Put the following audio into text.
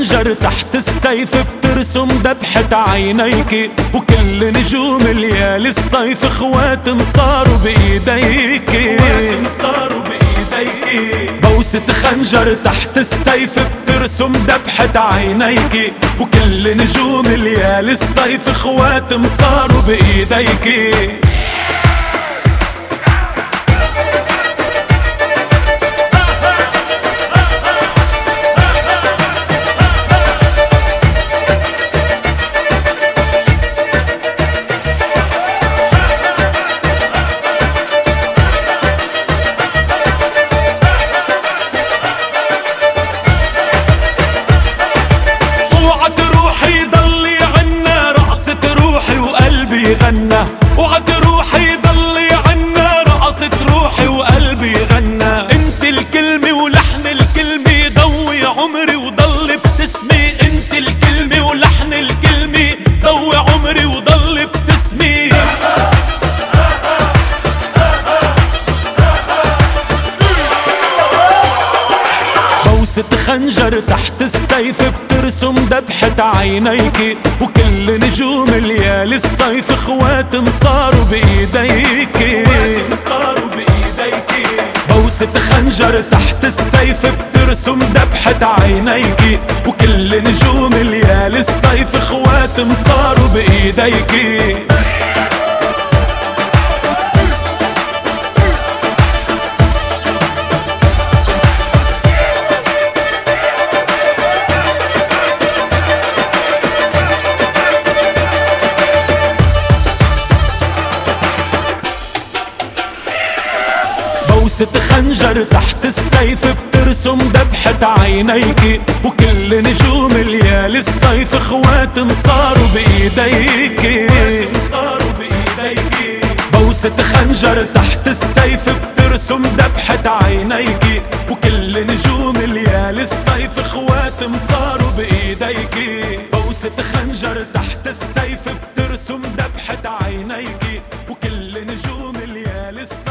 خنجر تحت السيف بترسم ذبحة عينيك، وكل نجوم ليالي الصيف اخوات مصاروا بايديك. بوسة خنجر تحت السيف بترسم ذبحة عينيك، وكل نجوم ليالي الصيف اخوات مصاروا بايديك. وعد روحي ضلي عنا رقصت روحي وقلبي غنى. انت الكلمة ولحن الكلمة ضوي عمري وضل بتسمي. انت الكلمة ولحن الكلمة ضوي عمري وضل بتسمي. بوسة خنجر تحت السيف بترسم ذبحة عينيك، وكل نجوم ليالي الصيف اخوات مصاروا بايديك. بوسة خنجر تحت السيف بترسم ذبحة عينيك، وكل نجوم ليالي الصيف اخوات مصاروا بايديك. بوسة خنجر تحت السيف بترسم ذبحة عينيك، وكل نجوم ليالي الصيف اخوات مصاروا بايديك. بوسة خنجر تحت السيف بترسم ذبحة عينيك، وكل نجوم ليالي الصيف اخوات مصاروا بايديك. بوسة خنجر تحت السيف بترسم ذبحة عينيك، وكل نجوم ليالي الصيف